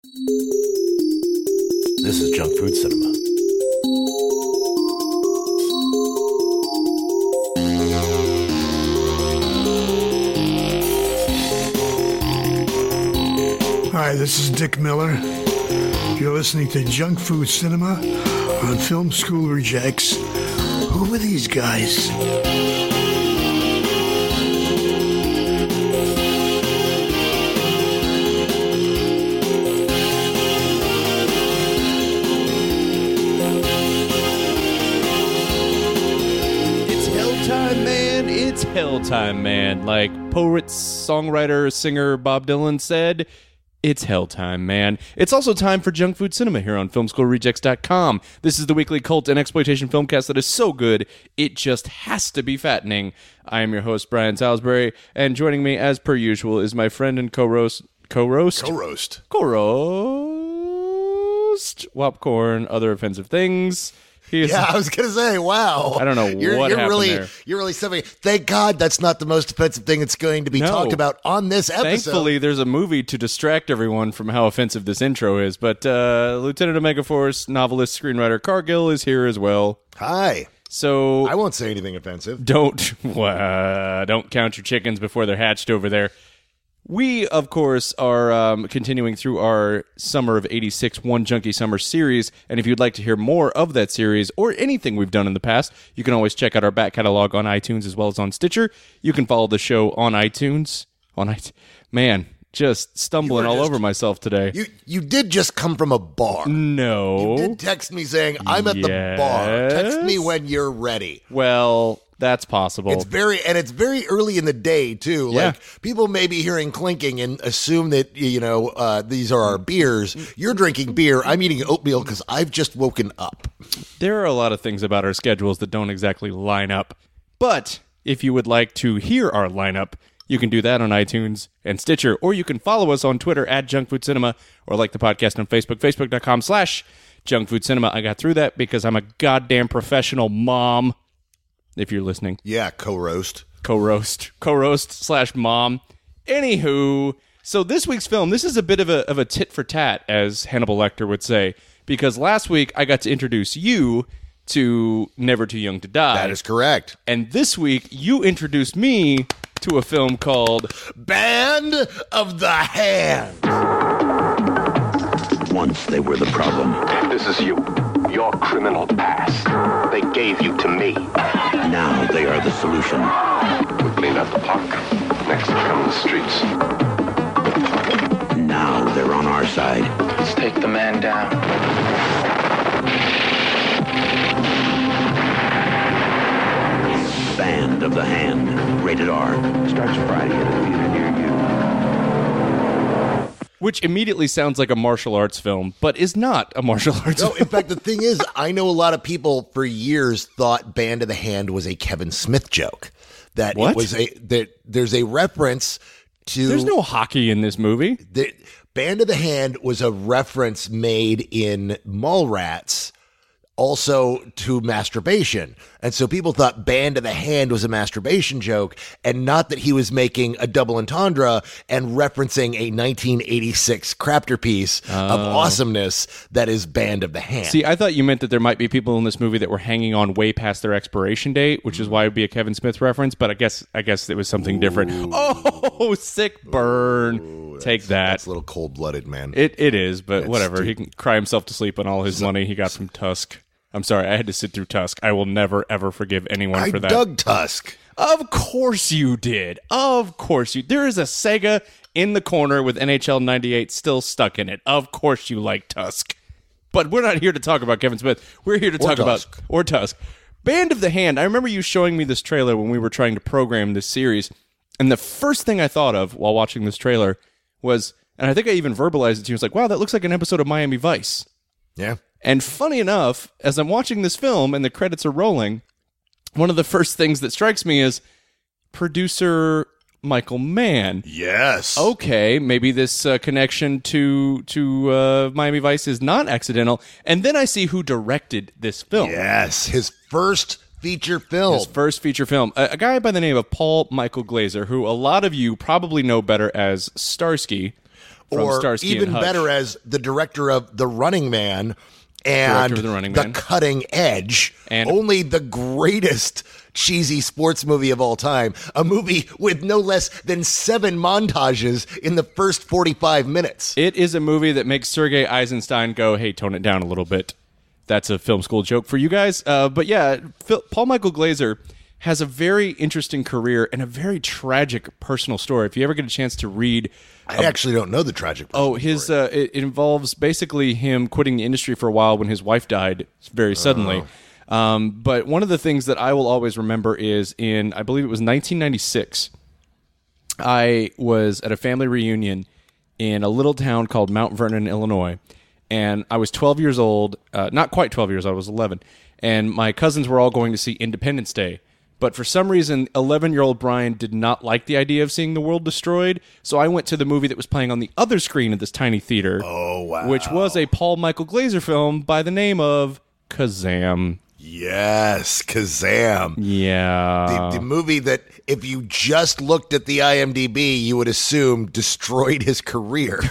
This is Junk Food Cinema. Hi, this is Dick Miller. You're listening to Junk Food Cinema on Film School Rejects. Who are these guys? It's hell time, man. Like poet, songwriter, singer Bob Dylan said, it's hell time, man. It's also time for Junk Food Cinema here on FilmSchoolRejects.com. This is the weekly cult and exploitation filmcast that is so good, it just has to be fattening. I am your host, Brian Salisbury, and joining me, as per usual, is my friend and co-roast, Wopcorn, other offensive things. Yeah, I was going to say, wow. I don't know what happened there. You're really something. Thank God that's not the most offensive thing that's going to be talked about on this episode. Thankfully, there's a movie to distract everyone from how offensive this intro is. But Lieutenant Omega Force, novelist, screenwriter Cargill is here as well. Hi. So I won't say anything offensive. Don't count your chickens before they're hatched over there. We, of course, are continuing through our Summer of 86 One Junkie Summer series, and if you'd like to hear more of that series or anything we've done in the past, you can always check out our back catalog on iTunes as well as on Stitcher. You can follow the show on iTunes. Man, just stumbling all over myself today. You did just come from a bar. No. You did text me saying, I'm at the bar. Text me when you're ready. Well, that's possible. It's very early in the day too. Yeah. Like people may be hearing clinking and assume that these are our beers. You're drinking beer. I'm eating oatmeal because I've just woken up. There are a lot of things about our schedules that don't exactly line up. But if you would like to hear our lineup, you can do that on iTunes and Stitcher, or you can follow us on Twitter at Junk Food Cinema, or like the podcast on Facebook, facebook.com/Junk Food Cinema. I got through that because I'm a goddamn professional mom. If you're listening. Yeah, co-roast / mom. Anywho, so this week's film, this is a bit of a tit for tat, as Hannibal Lecter would say, because last week I got to introduce you to Never Too Young to Die. That is correct. And this week you introduced me to a film called Band of the Hand. Once they were the problem. This is you. Your criminal past. They gave you to me. Now they are the solution. We cleaned out the park. Next come the streets. Now they're on our side. Let's take the man down. Band of the Hand. Rated R. Starts Friday at a theater near you. which immediately sounds like a martial arts film, but is not a martial arts film. In fact, the thing is, I know a lot of people for years thought Band of the Hand was a Kevin Smith joke. That what? It was there's a reference to... There's no hockey in this movie. Band of the Hand was a reference made in Mallrats also to masturbation. And so people thought Band of the Hand was a masturbation joke, and not that he was making a double entendre and referencing a 1986 crapterpiece of awesomeness that is Band of the Hand. See, I thought you meant that there might be people in this movie that were hanging on way past their expiration date, which is why it would be a Kevin Smith reference, but I guess it was something different. Oh, sick burn. Take that. That's a little cold-blooded, man. It is, but whatever. He can cry himself to sleep on all his money he got from Tusk. I'm sorry, I had to sit through Tusk. I will never, ever forgive anyone for that. I dug Tusk. Of course you did. Of course you. There is a Sega in the corner with NHL 98 still stuck in it. Of course you like Tusk. But we're not here to talk about Kevin Smith. We're here to talk about Tusk. Band of the Hand. I remember you showing me this trailer when we were trying to program this series. And the first thing I thought of while watching this trailer was, and I think I even verbalized it to you, I was like, wow, that looks like an episode of Miami Vice. Yeah. And funny enough, as I'm watching this film and the credits are rolling, one of the first things that strikes me is producer Michael Mann. Yes. Okay, maybe this connection to Miami Vice is not accidental. And then I see who directed this film. Yes, his first feature film. His first feature film. A guy by the name of Paul Michael Glaser, who a lot of you probably know better as Starsky from or Starsky even and Hutch. better as the director of The Running Man and Director of The Running The Man. Cutting Edge, And- only the greatest cheesy sports movie of all time, a movie with no less than 7 montages in the first 45 minutes. It is a movie that makes Sergei Eisenstein go, hey, tone it down a little bit. That's a film school joke for you guys. But yeah, Paul Michael Glaser has a very interesting career and a very tragic personal story. If you ever get a chance to read... I actually don't know the tragic Oh, his it involves basically him quitting the industry for a while when his wife died very suddenly. But one of the things that I will always remember is in, I believe it was 1996, I was at a family reunion in a little town called Mount Vernon, Illinois, and I was 12 years old, not quite 12 years, I was 11, and my cousins were all going to see Independence Day. But for some reason, 11-year-old Brian did not like the idea of seeing the world destroyed, so I went to the movie that was playing on the other screen at this tiny theater. Oh, wow. Which was a Paul Michael Glaser film by the name of Kazam. Yes, Kazam. Yeah. The movie that, if you just looked at the IMDb, you would assume destroyed his career.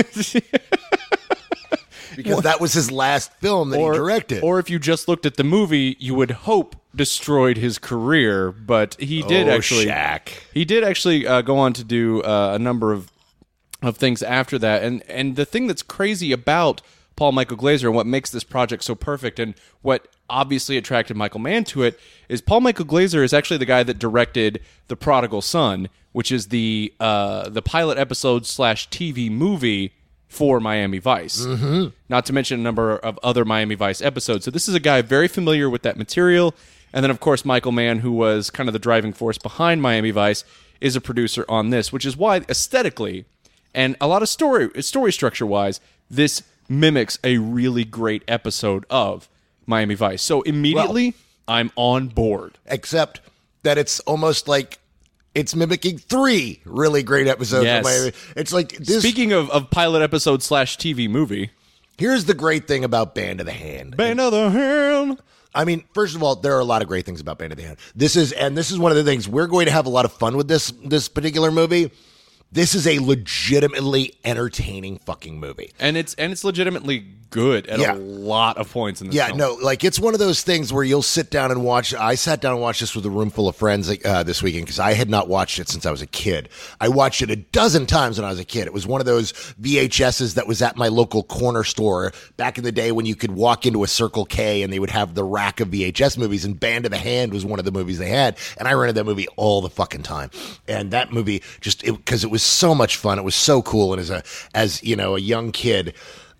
Because that was his last film that he directed. Or if you just looked at the movie, you would hope destroyed his career, but he did Shaq. He did actually go on to do a number of things after that. And the thing that's crazy about Paul Michael Glaser and what makes this project so perfect and what obviously attracted Michael Mann to it is Paul Michael Glaser is actually the guy that directed The Prodigal Son, which is the pilot episode / TV movie for Miami Vice. Mm-hmm. Not to mention a number of other Miami Vice episodes. So this is a guy very familiar with that material. And then, of course, Michael Mann, who was kind of the driving force behind Miami Vice, is a producer on this, which is why aesthetically and a lot of story structure-wise, this mimics a really great episode of Miami Vice. So immediately, I'm on board. Except that it's almost like it's mimicking 3 really great episodes Yes. of Miami. It's like this. Speaking of pilot episode / TV movie. Here's the great thing about Band of the Hand. Band of the Hand. I mean, first of all, there are a lot of great things about Band of the Hand. This is one of the things we're going to have a lot of fun with this particular movie. This is a legitimately entertaining fucking movie. And it's legitimately good at a lot of points in this film. No, like it's one of those things where you'll sit down and watch. I sat down and watched this with a room full of friends this weekend because I had not watched it since I was a kid. I watched it a dozen times when I was a kid. It was one of those VHSs that was at my local corner store back in the day when you could walk into a Circle K and they would have the rack of VHS movies, and Band of the Hand was one of the movies they had. And I rented that movie all the fucking time. And that movie because it was so much fun. It was so cool. And as you know, a young kid,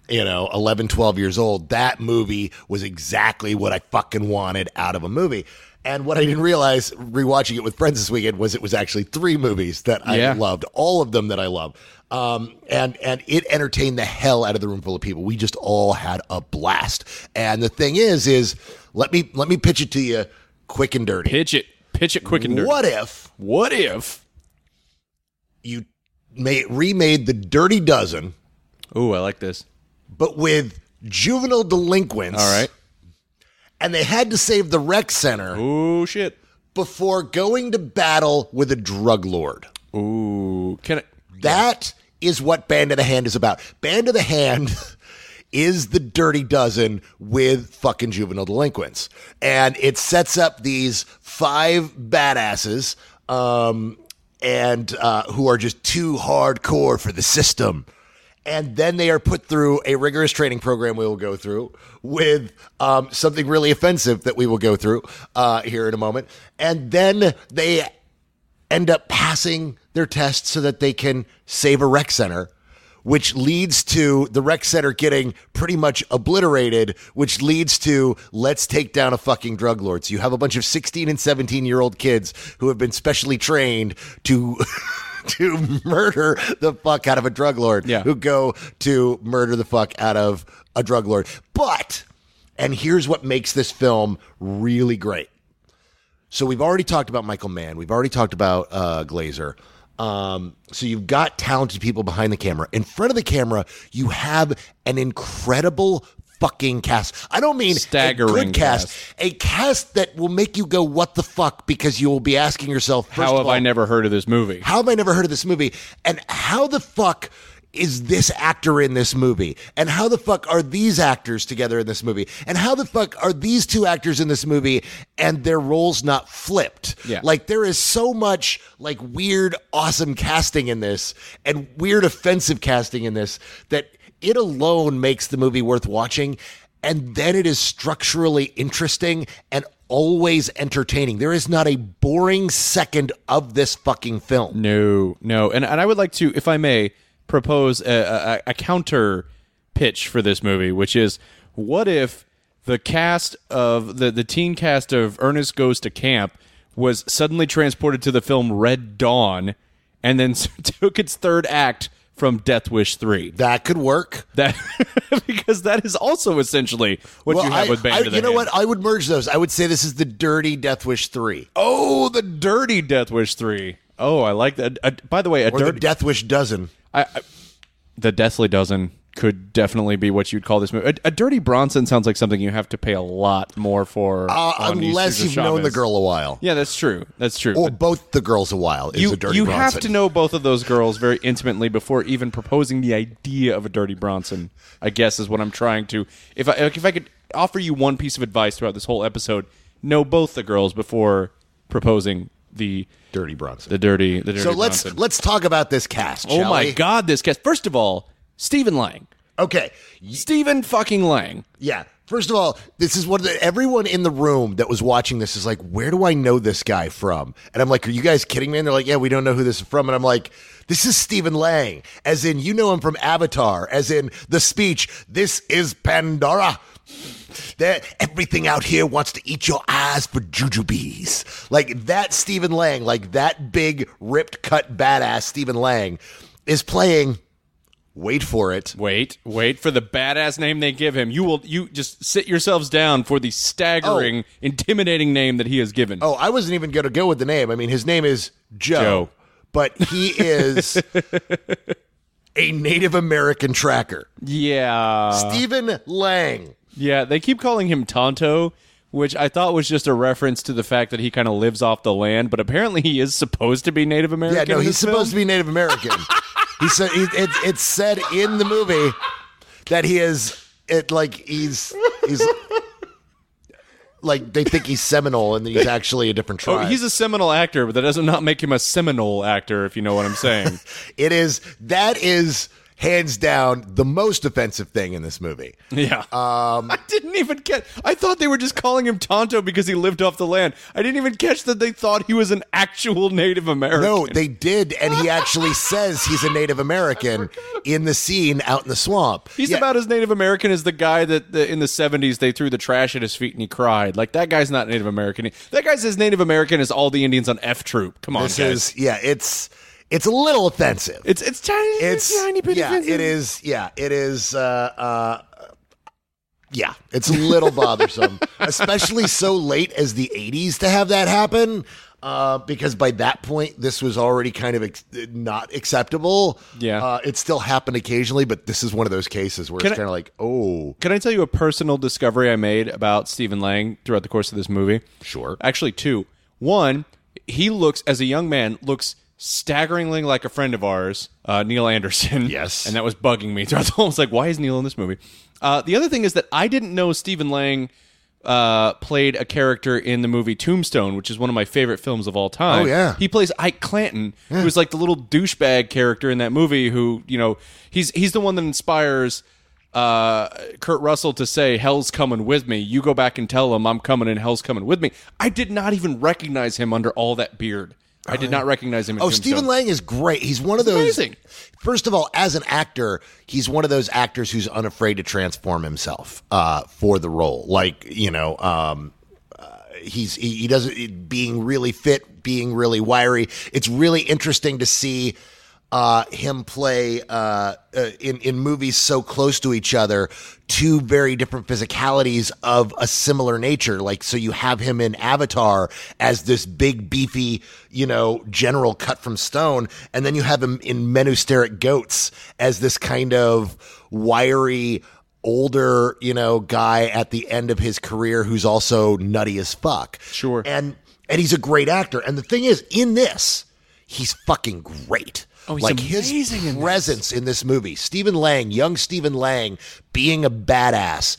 11, 12 years old, that movie was exactly what I fucking wanted out of a movie. And what I didn't realize rewatching it with friends this weekend was it was actually 3 movies that I loved, all of them that I love. And it entertained the hell out of the room full of people. We just all had a blast. And the thing is let me pitch it to you quick and dirty. Pitch it quick and dirty. What if you remade The Dirty Dozen? Ooh, I like this. But with juvenile delinquents. All right. And they had to save the rec center Ooh, shit. before going to battle with a drug lord. Ooh. That is what Band of the Hand is about. Band of the Hand is The Dirty Dozen with fucking juvenile delinquents. And it sets up these 5 badasses and who are just too hardcore for the system. And then they are put through a rigorous training program we will go through with something really offensive that we will go through here in a moment. And then they end up passing their test so that they can save a rec center, which leads to the rec center getting pretty much obliterated, which leads to let's take down a fucking drug lord. So you have a bunch of 16 and 17-year-old kids who have been specially trained to murder the fuck out of a drug lord, who go to murder the fuck out of a drug lord. But, and here's what makes this film really great. So we've already talked about Michael Mann. We've already talked about Glaser. So you've got talented people behind the camera. In front of the camera, you have an incredible fucking cast. I don't mean staggering a good cast. A cast that will make you go, what the fuck? Because you will be asking yourself, how have I never heard of this movie? How have I never heard of this movie? And how the fuck is this actor in this movie? And how the fuck are these actors together in this movie? And how the fuck are these two actors in this movie and their roles not flipped? Yeah. Like, there is so much like weird, awesome casting in this and weird, offensive casting in this that it alone makes the movie worth watching. And then it is structurally interesting and always entertaining. There is not a boring second of this fucking film. No. And I would like to, if I may, propose a counter pitch for this movie, which is, what if the cast of the teen cast of Ernest Goes to Camp was suddenly transported to the film Red Dawn and then took its third act from Death Wish 3. That could work. That because that is also essentially what you have with Band of the You know Hand. what? I would merge those. I would say this is the dirty Death Wish 3. Oh, the dirty Death Wish 3. Oh, I like that. By the way, Or the Death Wish dozen. The Deathly Dozen could definitely be what you'd call this movie. A Dirty Bronson sounds like something you have to pay a lot more for. on Unless Easter you've known the Chavez. girl a while. Yeah, that's true. Or both the girls a while is a Dirty you Bronson. have to know both of those girls very intimately before even proposing the idea of a Dirty Bronson, I guess is what I'm trying to. If I could offer you one piece of advice throughout this whole episode, know both the girls before proposing the Dirty Bronson. the dirty So Bronson. let's talk about this cast, Oh shall my we? God, this cast. First of all, Stephen Lang. Okay. Stephen fucking Lang. Yeah. First of all, this is what everyone in the room that was watching this is like, where do I know this guy from? And I'm like, are you guys kidding me? And they're like, yeah, we don't know who this is from. And I'm like, this is Stephen Lang. As in, you know him from Avatar. As in the speech, this is Pandora. Everything out here wants to eat your eyes for jujubes. Like that Stephen Lang, like that big, ripped, cut, badass Stephen Lang is playing... Wait for it. Wait for the badass name they give him. You just sit yourselves down for the staggering, intimidating name that he has given. Oh, I wasn't even going to go with the name. I mean, his name is Joe. But he is a Native American tracker. Yeah. Stephen Lang. Yeah, they keep calling him Tonto, which I thought was just a reference to the fact that he kind of lives off the land, but apparently he is supposed to be Native American. Yeah, no, in he's this film. supposed to be Native American. He said it's said in the movie that he's like they think he's Seminole and he's actually a different tribe. Oh, he's a Seminole actor, but that does not make him a Seminole actor, if you know what I'm saying. That is hands down the most offensive thing in this movie. Yeah. I didn't even catch. I thought they were just calling him Tonto because he lived off the land. I didn't even catch that they thought he was an actual Native American. No, they did, and he actually says he's a Native American in the scene out in the swamp. He's about as Native American as the guy that in the 70s they threw the trash at his feet and he cried. Like, that guy's not Native American. That guy's as Native American as all the Indians on F Troop. Come on, guys. It's a little offensive. It's tiny. It's tiny bit offensive. It is. Yeah, it is. Yeah, it's a little bothersome, especially so late as the 80s to have that happen. Because by that point, this was already kind of not acceptable. Yeah. It still happened occasionally, but this is one of those cases where it's kind of like, oh. Can I tell you a personal discovery I made about Stephen Lang throughout the course of this movie? Sure. Actually, two. One, he looks, as a young man, looks staggeringly like a friend of ours, Neil Anderson. Yes. And that was bugging me throughout the whole. I was like, why is Neil in this movie? The other thing is that I didn't know Stephen Lang played a character in the movie Tombstone, which is one of my favorite films of all time. Oh, yeah. He plays Ike Clanton, who's like the little douchebag character in that movie who, you know, he's the one that inspires Kurt Russell to say, hell's coming with me. You go back and tell him I'm coming and hell's coming with me. I did not even recognize him under all that beard. I did not recognize him in Tombstone. Stephen Lang is great. He's one of those. Amazing. First of all, as an actor, he's one of those actors who's unafraid to transform himself for the role. Like, you know, he doesn't being really fit, being really wiry. It's really interesting to see him play in movies so close to each other, two very different physicalities of a similar nature. Like, so you have him in Avatar as this big, beefy, you know, general cut from stone, and then you have him in Men Who Stare at Goats as this kind of wiry, older, you know, guy at the end of his career who's also nutty as fuck. Sure. And he's a great actor. And the thing is, in this, he's fucking great. he's like amazing his in presence in this movie. Stephen Lang, young Stephen Lang, being a badass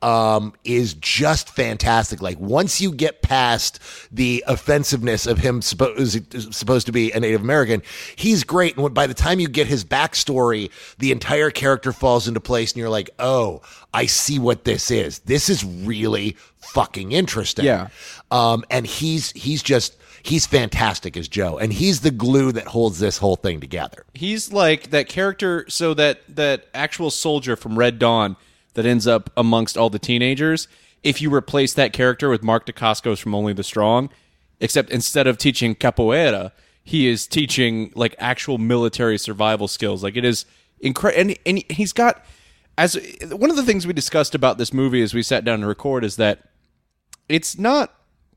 is just fantastic. Like once you get past the offensiveness of him supposed to be a Native American, he's great. And by the time you get his backstory, the entire character falls into place, and you're like, oh, I see what this is. This is really fucking interesting. Yeah. And he's fantastic as Joe, and he's the glue that holds this whole thing together. He's like that character, so that actual soldier from Red Dawn that ends up amongst all the teenagers, if you replace that character with Mark Dacascos from Only the Strong, except instead of teaching capoeira, he is teaching like actual military survival skills. Like it is incredible. And he's got, as one of the things we discussed about this movie as we sat down to record is that it's not,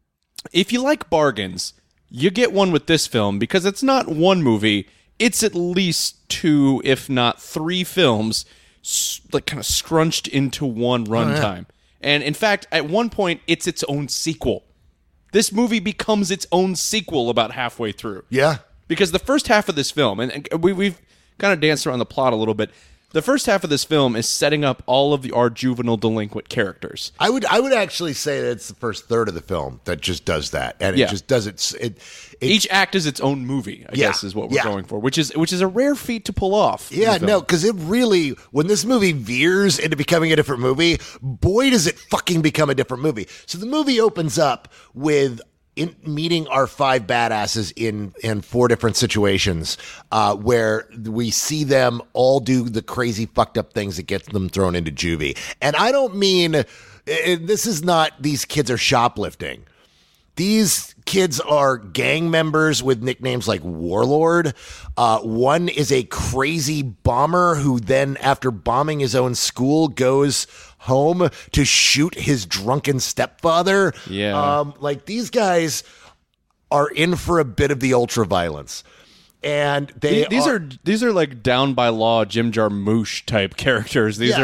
if you like bargains, you get one with this film because it's not one movie. It's at least 2, if not 3 films, like kind of scrunched into one runtime. And in fact, at one point, it's its own sequel. This movie becomes its own sequel about halfway through. Yeah. Because the first half of this film, and we've kind of danced around the plot a little bit, the first half of this film is setting up all of our juvenile delinquent characters. I would actually say that it's the first third of the film that just does that, and it just does it. Each act is its own movie, I guess, is what we're going for, which is a rare feat to pull off. Yeah, no, because it really, when this movie veers into becoming a different movie, boy, does it fucking become a different movie. So the movie opens up with meeting our 5 badasses in 4 different situations where we see them all do the crazy fucked up things that get them thrown into juvie. And I don't mean, this is not these kids are shoplifting. These kids are gang members with nicknames like Warlord. One is a crazy bomber who then, after bombing his own school, goes home to shoot his drunken stepfather. Yeah. Like these guys are in for a bit of the ultra violence. And these are like down by law Jim Jarmusch type characters. These are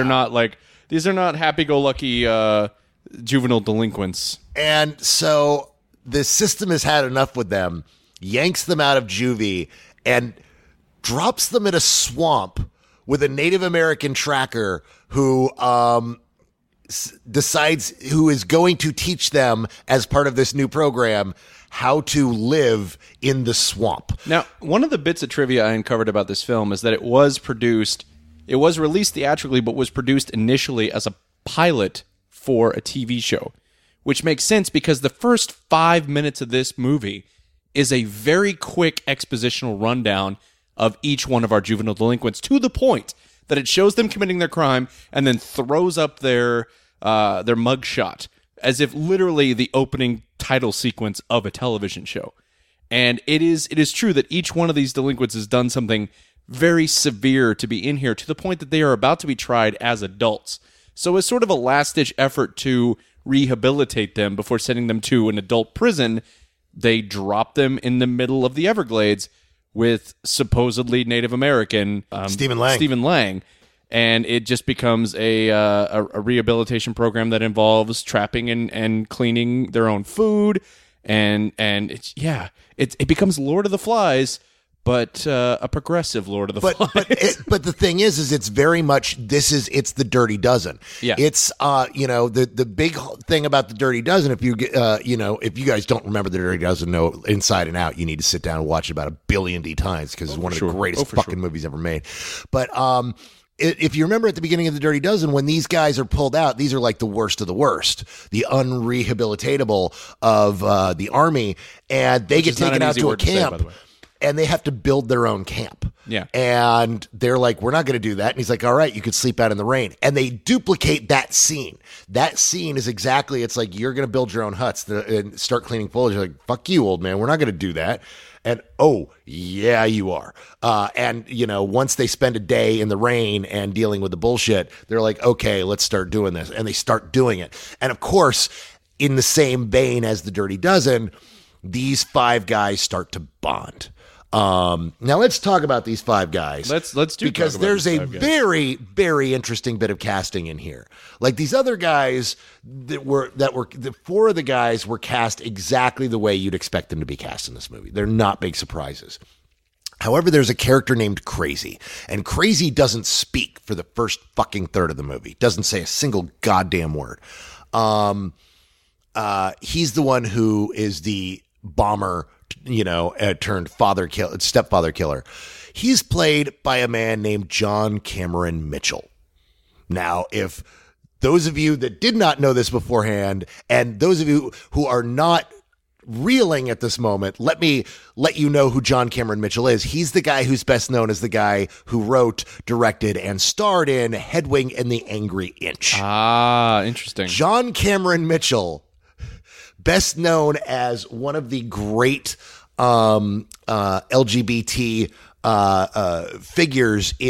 not happy-go-lucky juvenile delinquents. And so the system has had enough with them, yanks them out of juvie, and drops them in a swamp with a Native American tracker who decides who is going to teach them as part of this new program how to live in the swamp. Now, one of the bits of trivia I uncovered about this film is that it was released theatrically, but was produced initially as a pilot for a TV show, which makes sense because the first 5 minutes of this movie is a very quick expositional rundown of each one of our juvenile delinquents, to the point that it shows them committing their crime and then throws up their mugshot as if literally the opening title sequence of a television show. And it is true that each one of these delinquents has done something very severe to be in here, to the point that they are about to be tried as adults. So as sort of a last-ditch effort to rehabilitate them before sending them to an adult prison, they drop them in the middle of the Everglades with supposedly Native American Stephen Lang. And it just becomes a rehabilitation program that involves trapping and cleaning their own food, and it becomes Lord of the Flies, but a progressive Lord of the Flies. But the thing is it's very much it's the Dirty Dozen. Yeah, it's the big thing about the Dirty Dozen. If you if you guys don't remember the Dirty Dozen, know inside and out, you need to sit down and watch it about 1 billion times because it's one of the greatest fucking movies ever made. But if you remember at the beginning of the Dirty Dozen, when these guys are pulled out, these are like the worst of the worst, the unrehabilitatable of the army, and they get taken out to a camp. And they have to build their own camp. Yeah. And they're like, we're not going to do that. And he's like, all right, you could sleep out in the rain. And they duplicate that scene. That scene is exactly, it's like, you're going to build your own huts and start cleaning foliage. You're like, fuck you, old man. We're not going to do that. And, oh, yeah, you are. And, once they spend a day in the rain and dealing with the bullshit, they're like, okay, let's start doing this. And they start doing it. And, of course, in the same vein as the Dirty Dozen, these 5 guys start to bond. Now let's talk about these 5 guys. Let's do, because there's a very, very interesting bit of casting in here. Like these other guys the 4 of the guys were cast exactly the way you'd expect them to be cast in this movie. They're not big surprises. However, there's a character named Crazy, and Crazy doesn't speak for the first fucking third of the movie. Doesn't say a single goddamn word. He's the one who is the bomber, turned stepfather killer. He's played by a man named John Cameron Mitchell. Now, if those of you that did not know this beforehand, and those of you who are not reeling at this moment, let me let you know who John Cameron Mitchell is. He's the guy who's best known as the guy who wrote, directed, and starred in Hedwig and the Angry Inch. Ah, interesting. John Cameron Mitchell, best known as one of the great LGBT figures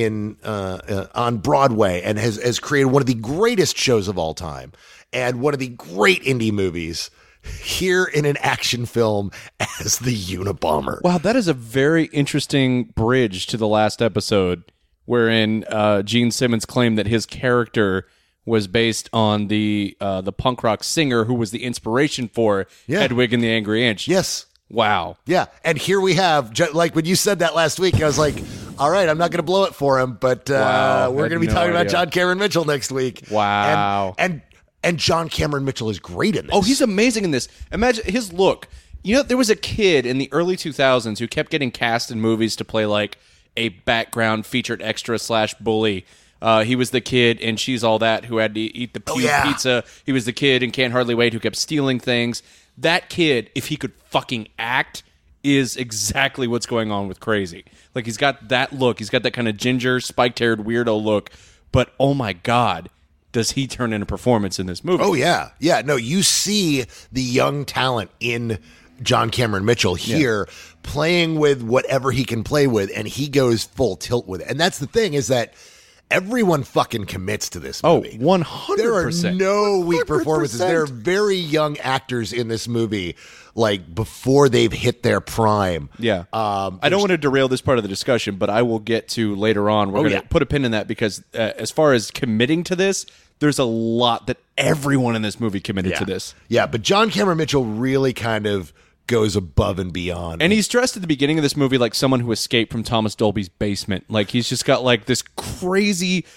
on Broadway, and has created one of the greatest shows of all time and one of the great indie movies, here in an action film as the Unabomber. Wow, that is a very interesting bridge to the last episode, wherein Gene Simmons claimed that his character was based on the punk rock singer who was the inspiration for Hedwig and the Angry Inch. Yes. Wow. Yeah, and here we have, like when you said that last week, I was like, all right, I'm not going to blow it for him, but Wow, we're going to be talking about John Cameron Mitchell next week. Wow. And John Cameron Mitchell is great in this. Oh, he's amazing in this. Imagine his look. There was a kid in the early 2000s who kept getting cast in movies to play like a background featured extra / bully. He was the kid in She's All That who had to eat the pizza. He was the kid in Can't Hardly Wait who kept stealing things. That kid, if he could fucking act, is exactly what's going on with Crazy. Like, he's got that look. He's got that kind of ginger, spiked-haired weirdo look. But, oh my God, does he turn in a performance in this movie? Oh, yeah. Yeah, no, you see the young talent in John Cameron Mitchell here playing with whatever he can play with, and he goes full tilt with it. And that's the thing, is that everyone fucking commits to this movie. 100%. There are no weak 100%. performances. There are very young actors in this movie, like, before they've hit their prime. Yeah. I don't want to derail this part of the discussion, but I will get to later on. We're going to put a pin in that because as far as committing to this, there's a lot that everyone in this movie committed to this. Yeah, but John Cameron Mitchell really kind of goes above and beyond. And he's dressed at the beginning of this movie like someone who escaped from Thomas Dolby's basement. Like, he's just got like this crazy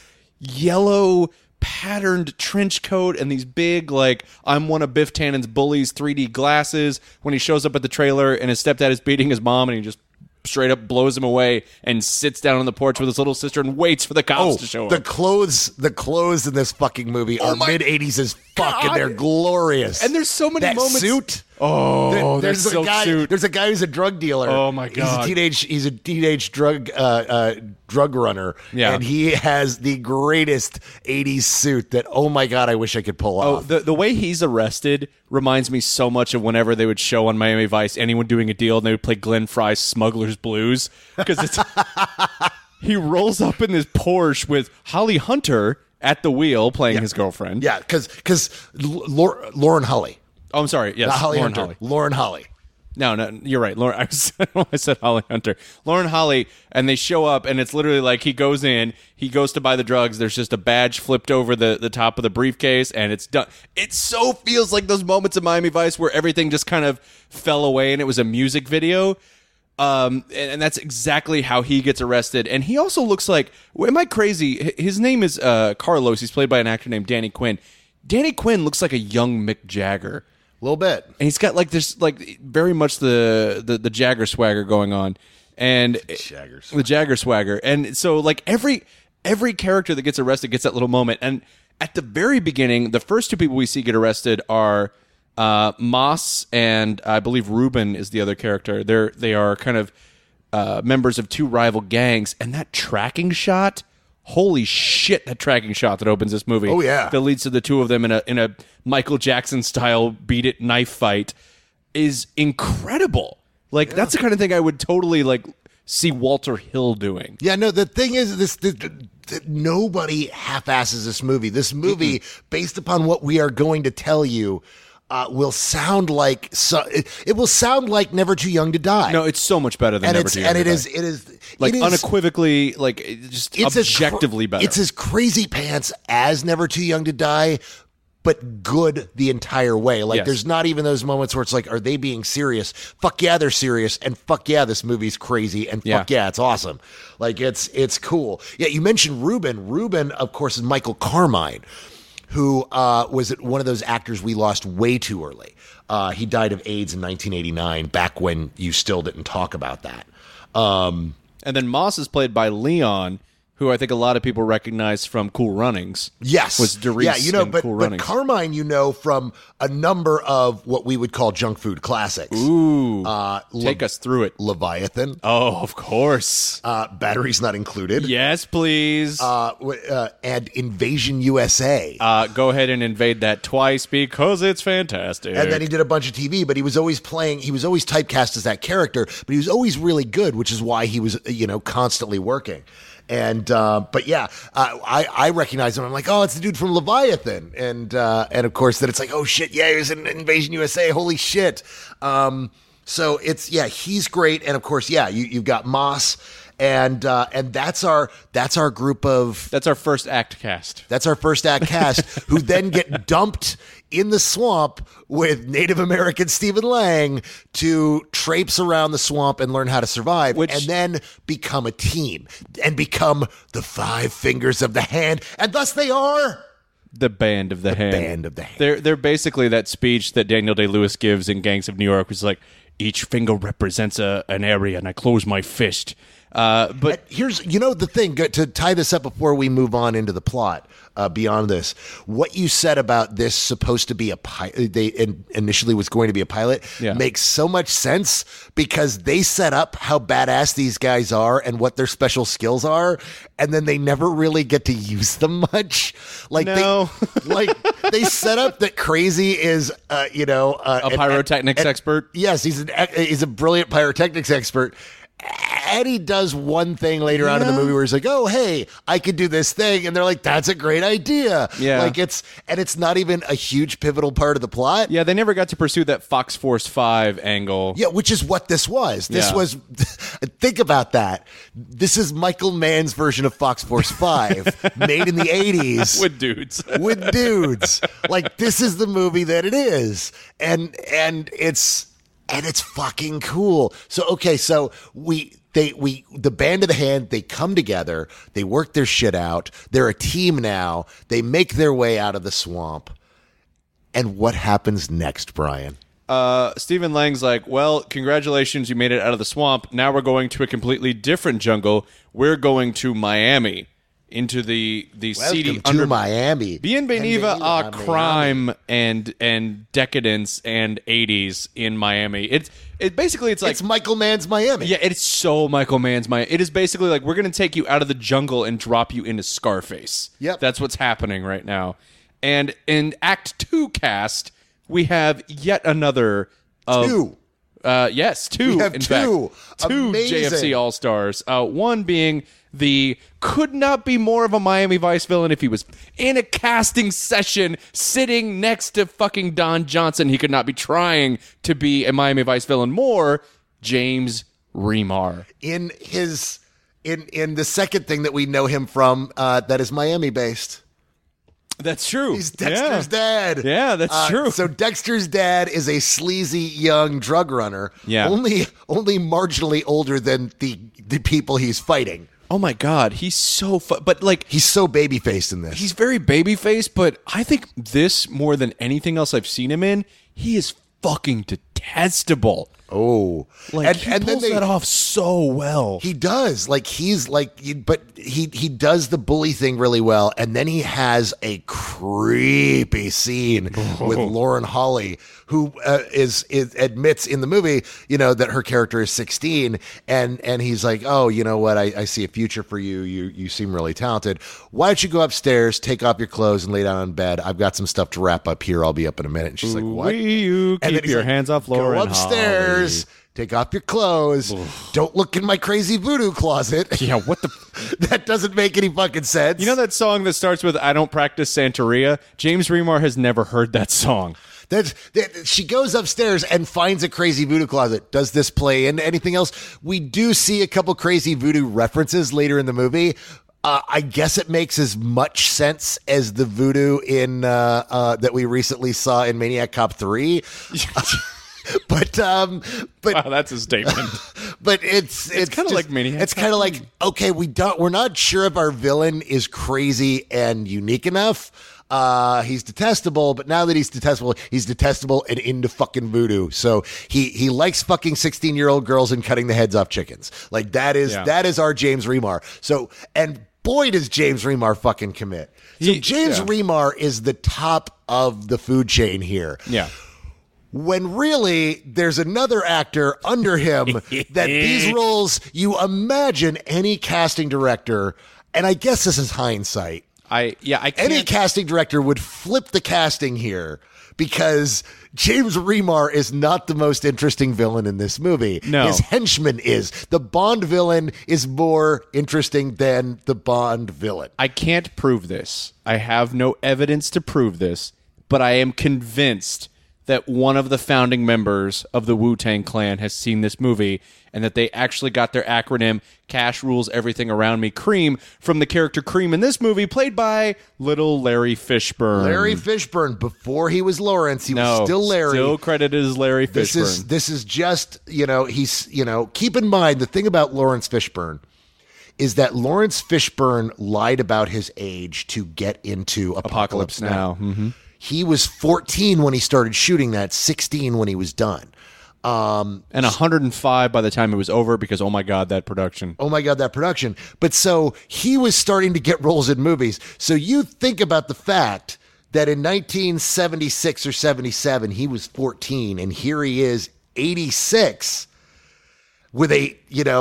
yellow patterned trench coat and these big, like, I'm one of Biff Tannen's bullies 3D glasses when he shows up at the trailer and his stepdad is beating his mom and he just straight up blows him away and sits down on the porch with his little sister and waits for the cops to show up. The clothes in this fucking movie are mid-80s as fuck, and they're glorious. And there's so many that moments. Suit. Oh, there's that a guy. suit. There's a guy who's a drug dealer. Oh my God. He's a teenage drug runner. Yeah. And he has the greatest 80s suit that, oh my God, I wish I could pull off. The way he's arrested reminds me so much of whenever they would show on Miami Vice anyone doing a deal and they would play Glenn Fry's Smuggler's Blues, because it's he rolls up in this Porsche with Holly Hunter at the wheel playing his girlfriend. Yeah, because Lauren Holly. Oh, I'm sorry. Yes, Not Holly Lauren Hunter. Holly. Lauren Holly. No, you're right. Lauren, I said Holly Hunter. Lauren Holly, and they show up, and it's literally like he goes to buy the drugs. There's just a badge flipped over the top of the briefcase, and it's done. It so feels like those moments in Miami Vice where everything just kind of fell away, and it was a music video. And that's exactly how he gets arrested. And he also looks like, am I crazy? His name is Carlos. He's played by an actor named Danny Quinn. Danny Quinn looks like a young Mick Jagger. A little bit. And he's got like this, like very much the Jagger swagger going on. And the Jagger swagger. And so like every character that gets arrested gets that little moment. And at the very beginning, the first two people we see get arrested are Moss and I believe Ruben is the other character. They are kind of members of two rival gangs. And that tracking shot, holy shit, that tracking shot that opens this movie. Oh, yeah. That leads to the two of them in a Michael Jackson style beat it knife fight is incredible. Like, that's the kind of thing I would totally like see Walter Hill doing. Yeah, no, the thing is that nobody half-asses this movie. This movie, based upon what we are going to tell you, will sound like it will sound like Never Too Young to Die. No, it's so much better than Never Too Young to Die. It is like unequivocally, like just objectively better. It's as crazy pants as Never Too Young to Die, but good the entire way. Like Yes. there's not even those moments where it's like, are they being serious? Fuck yeah, they're serious, and fuck yeah, this movie's crazy, and fuck yeah, it's awesome. Like it's cool. Yeah, you mentioned Ruben. Ruben, of course, is Michael Carmine, who was one of those actors we lost way too early. He died of AIDS in 1989, back when you still didn't talk about that. And then Moss is played by Leon, who I think a lot of people recognize from Cool Runnings. Yes. Was Derice yeah, you know, in but, Cool but Runnings. Carmine, you know, from a number of what we would call junk food classics. Ooh. Take us through it. Leviathan. Oh, of course. Batteries Not Included. Yes, please. And Invasion USA. Go ahead and invade that twice because it's fantastic. And then he did a bunch of TV, but he was always typecast as that character, but he was always really good, which is why he was, constantly working. And, but yeah, I recognize him. I'm like, oh, it's the dude from Leviathan. And of course then it's like, oh shit, yeah, he was in Invasion USA. Holy shit. So it's, yeah, he's great. And of course, yeah, you've got Moss and that's our group of, That's our first act cast. that's our first act cast who then get dumped in the swamp with Native American Stephen Lang to traipse around the swamp and learn how to survive, and then become a team and become the Five Fingers of the Hand. And thus they are The Band of the Hand. Band of the Hand. They're basically that speech that Daniel Day-Lewis gives in Gangs of New York, which is like, each finger represents an area, and I close my fist. But Here's, the thing, to tie this up before we move on into the plot, beyond this, what you said about this supposed to be a pilot, initially was going to be a pilot, makes so much sense because they set up how badass these guys are and what their special skills are, and then they never really get to use them much. Like No. they set up that Crazy is, a pyrotechnics expert. Yes, he's a brilliant pyrotechnics expert. And he does one thing later on in the movie where he's like, oh, hey, I could do this thing. And they're like, that's a great idea. Yeah. It's not even a huge pivotal part of the plot. Yeah, they never got to pursue that Fox Force 5 angle. Yeah, which is what this was. This Yeah. was, think about that. This is Michael Mann's version of Fox Force 5, made in the 80s. With dudes. With dudes. Like, this is the movie that it is. And it's fucking cool. So, okay, so the Band of the Hand, they come together, they work their shit out. They're a team now. They make their way out of the swamp. And what happens next, Brian? Stephen Lang's like, well, congratulations, you made it out of the swamp. Now we're going to a completely different jungle. We're going to Miami. Into the seedy Welcome to Miami. Bienvenido a Miami. crime and decadence and 80s in Miami. It's like It's Michael Mann's Miami. yeah, it's so Michael Mann's Miami. It is basically like we're going to take you out of the jungle and drop you into Scarface. Yep. That's what's happening right now. And in Act 2 cast, we have yet another Two. Yes, two. We have in two. Fact. Two Amazing. JFC All Stars. One being the could not be more of a Miami Vice villain if he was in a casting session sitting next to fucking Don Johnson. He could not be trying to be a Miami Vice villain more. James Remar. In the second thing that we know him from, that is Miami based. That's true. He's Dexter's dad. Yeah, that's true. So Dexter's dad is a sleazy young drug runner. Yeah. Only marginally older than the people he's fighting. Oh my God, he's so but like He's so baby-faced in this. he's very baby-faced, but I think this more than anything else I've seen him in, he is fucking detestable. Oh, Like he pulls that off so well. He does. Like but he does the bully thing really well, and then he has a creepy scene with Lauren Holly, who admits in the movie, that her character is 16, and he's like, oh, you know what? I see a future for you. You seem really talented. Why don't you go upstairs, take off your clothes, and lay down in bed? I've got some stuff to wrap up here. I'll be up in a minute. And she's like, what? You And then keep he's your like, hands off Lauren Go upstairs. Holly. Take off your clothes. Don't look in my crazy voodoo closet. Yeah, what the? That doesn't make any fucking sense. You know that song that starts with "I don't practice Santeria"? James Remar has never heard that song. She goes upstairs and finds a crazy voodoo closet. Does this play into anything else? We do see a couple crazy voodoo references later in the movie. I guess it makes as much sense as the voodoo in that we recently saw in Maniac Cop 3. But Wow, that's a statement. But it's kind of like Maniac. It's kind of like, okay, we're not sure if our villain is crazy and unique enough. He's detestable, but now that he's detestable and into fucking voodoo. So he likes fucking 16-year-old girls and cutting the heads off chickens. Like that is our James Remar. So, and boy, does James Remar fucking commit. So James Remar is the top of the food chain here. Yeah. When really there's another actor under him that these roles, you imagine any casting director, and I guess this is hindsight. I can't. Any casting director would flip the casting here because James Remar is not the most interesting villain in this movie. No. His henchman is. The Bond villain is more interesting than the Bond villain. I can't prove this. I have no evidence to prove this, but I am convinced that one of the founding members of the Wu-Tang Clan has seen this movie and that they actually got their acronym, Cash Rules Everything Around Me, Cream, from the character Cream in this movie, played by little Larry Fishburne. Larry Fishburne, before he was Lawrence, he was still Larry. Still credited as Larry Fishburne. This is just, keep in mind the thing about Lawrence Fishburne is that Lawrence Fishburne lied about his age to get into Apocalypse Now. Mm-hmm. He was 14 when he started shooting that, 16 when he was done. And 105 by the time it was over because, oh my God, that production. But so he was starting to get roles in movies. So you think about the fact that in 1976 or 77, he was 14, and here he is, 86, with a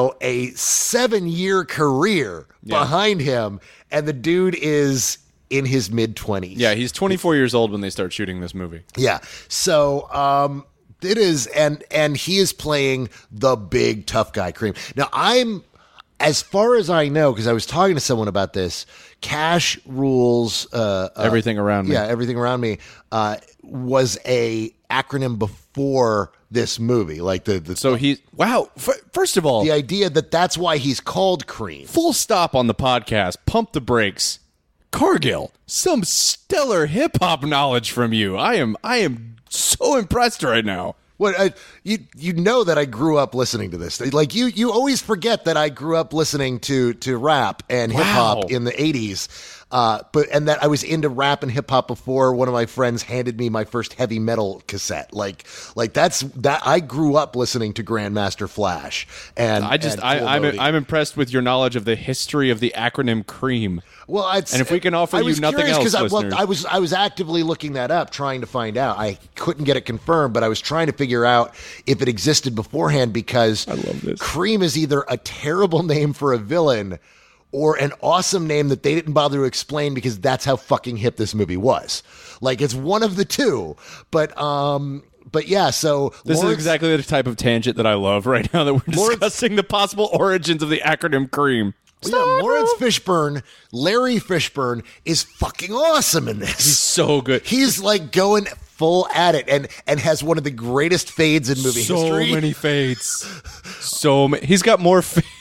7-year career behind him, and the dude is in his mid-20s. Yeah, he's 24 years old when they start shooting this movie. Yeah. So it is, and he is playing the big tough guy, Cream. Now, as far as I know, because I was talking to someone about this, Cash Rules Everything Around Me. Yeah, Everything Around Me was a acronym before this movie. Like first of all, the idea that's why he's called Cream. Full stop on the podcast. Pump the brakes. Cargill, some stellar hip hop knowledge from you. I am so impressed right now. What you know that I grew up listening to this. Like you always forget that I grew up listening to rap and hip hop in the 80s. And that I was into rap and hip hop before one of my friends handed me my first heavy metal cassette. Like that's that I grew up listening to Grandmaster Flash. And I'm impressed with your knowledge of the history of the acronym CREAM. Well, and if we can offer you nothing else, listeners. I was actively looking that up, trying to find out. I couldn't get it confirmed, but I was trying to figure out if it existed beforehand because I love this. CREAM is either a terrible name for a villain or an awesome name that they didn't bother to explain because that's how fucking hip this movie was. Like, it's one of the two. But yeah, so this is exactly the type of tangent that I love right now, that we're discussing the possible origins of the acronym CREAM. Yeah, Lawrence Fishburne, Larry Fishburne, is fucking awesome in this. He's so good. He's like going full at it and has one of the greatest fades in movie history. So many fades. He's got more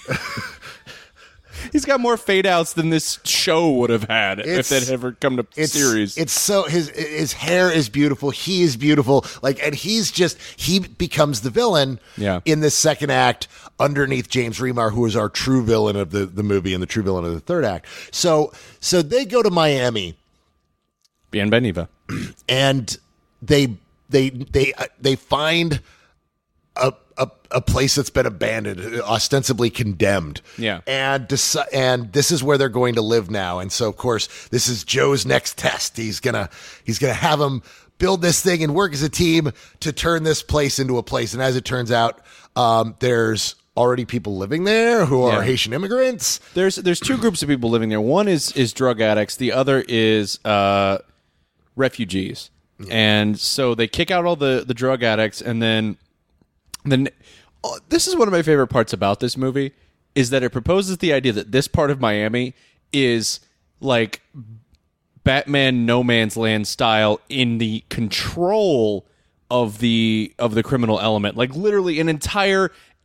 He's got more fade outs than this show would have had if that had ever come to series. It's so his hair is beautiful. He is beautiful. And he becomes the villain in this second act underneath James Remar, who is our true villain of the movie and the true villain of the third act. So they go to Miami. Bienvenido. And they find a place that's been abandoned, ostensibly condemned. Yeah. And this is where they're going to live now. And so, of course, this is Joe's next test. He's gonna have them build this thing and work as a team to turn this place into a place. And as it turns out, there's already people living there who are Haitian immigrants. There's two groups of people living there. One is drug addicts. The other is refugees. Yeah. And so they kick out all the drug addicts, and then this is one of my favorite parts about this movie, is that it proposes the idea that this part of Miami is like Batman No Man's Land style in the control of the criminal element. Like literally an entire